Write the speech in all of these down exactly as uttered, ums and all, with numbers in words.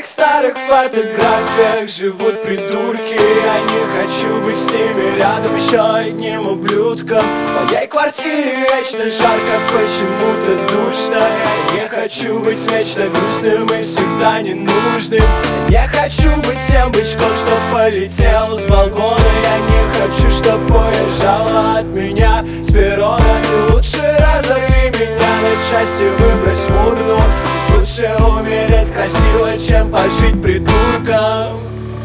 старых фотографиях живут придурки. Я не хочу быть с ними рядом еще одним ублюдком. В твоей квартире вечно жарко, почему-то душно. Я не хочу быть вечно грустным и всегда ненужным. Я не хочу быть тем бычком, что полетел с балкона. Я не хочу, чтоб уезжала от меня с перрона. Ты лучше разорви меня на части, выбрось в урну. Лучше умереть красиво, чем пожить придурком.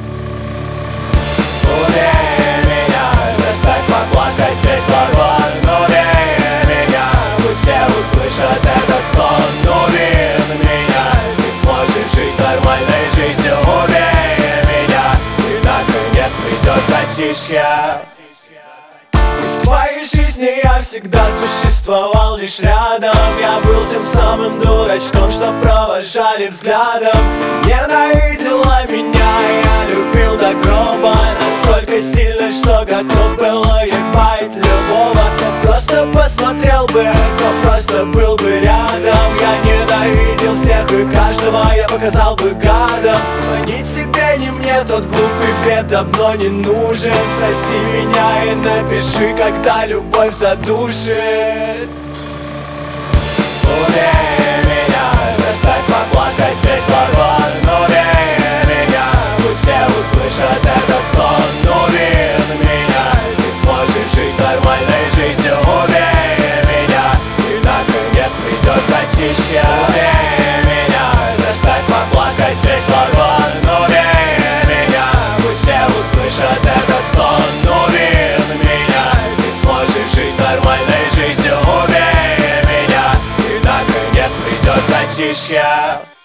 Убей меня, заставь поплакать весь вагон. Убей меня, пусть все услышат этот стон. Убей меня, ты сможешь жить нормальной жизнью. Убей меня, и наконец придет затишье. В твоей жизни я всегда существовал лишь рядом. Я был тем самым дурачком, что провожали взглядом. Ненавидела меня, я любил до гроба. Настолько сильно, что готов был ебать любого. Кто просто посмотрел бы, кто просто был бы рядом. Я ненавидел всех и каждого, я показал бы гадом. Но ни тебе, ни мне тот глупый бред давно не нужен. Прости меня и напиши, когда любовь задушит. Убей меня, заставь поплакать весь вагон. Убей меня, пусть все услышат этот стон. Убей меня, ты сможешь жить нормальной жизнью. Убей меня, и наконец придет затишье. Убей меня, заставь поплакать весь вагон. Убей меня, пусть все услышат этот стон. Убей меня, ты сможешь жить нормальной жизнью. Убей меня, и наконец придет затишье.